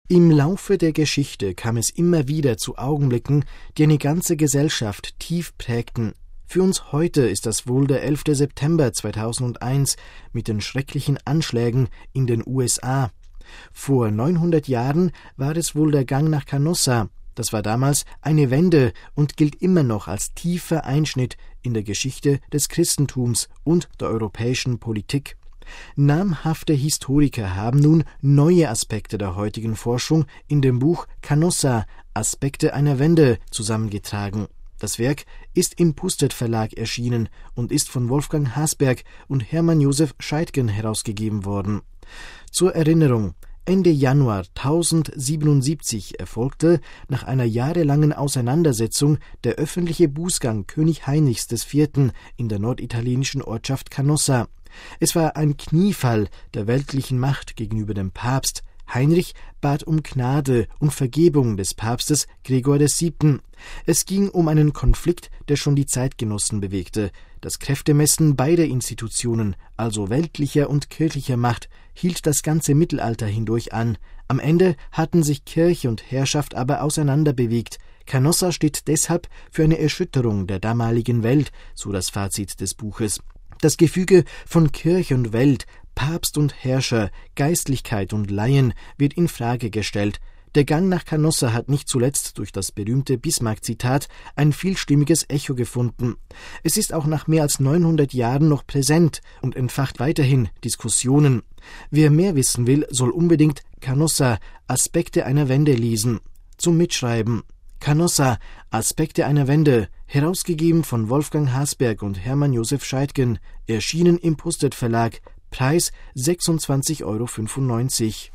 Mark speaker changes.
Speaker 1: Im Laufe der Geschichte kam es immer wieder zu Augenblicken, die eine ganze Gesellschaft tief prägten. Für uns heute ist das wohl der 11. September 2001 mit den schrecklichen Anschlägen in den USA. Vor 900 Jahren war es wohl der Gang nach Canossa. Das war damals eine Wende und gilt immer noch als tiefer Einschnitt in der Geschichte des Christentums und der europäischen Politik. Namhafte Historiker haben nun neue Aspekte der heutigen Forschung in dem Buch Canossa – Aspekte einer Wende zusammengetragen. Das Werk ist im Pustet Verlag erschienen und ist von Wolfgang Hasberg und Hermann Josef Scheidgen herausgegeben worden. Zur Erinnerung: Ende Januar 1077 erfolgte nach einer jahrelangen Auseinandersetzung der öffentliche Bußgang König Heinrichs IV. In der norditalienischen Ortschaft Canossa. Es war ein Kniefall der weltlichen Macht gegenüber dem Papst. Heinrich bat um Gnade und Vergebung des Papstes Gregor VII. Es ging um einen Konflikt, der schon die Zeitgenossen bewegte. Das Kräftemessen beider Institutionen, also weltlicher und kirchlicher Macht, hielt das ganze Mittelalter hindurch an. Am Ende hatten sich Kirche und Herrschaft aber auseinanderbewegt. Canossa steht deshalb für eine Erschütterung der damaligen Welt, so das Fazit des Buches. Das Gefüge von Kirche und Welt, Papst und Herrscher, Geistlichkeit und Laien wird in Frage gestellt. Der Gang nach Canossa hat nicht zuletzt durch das berühmte Bismarck-Zitat ein vielstimmiges Echo gefunden. Es ist auch nach mehr als 900 Jahren noch präsent und entfacht weiterhin Diskussionen. Wer mehr wissen will, soll unbedingt Canossa – Aspekte einer Wende lesen. Zum Mitschreiben: Canossa – Aspekte einer Wende, herausgegeben von Wolfgang Hasberg und Hermann Josef Scheidgen, erschienen im Pustet Verlag, Preis 26,95 €.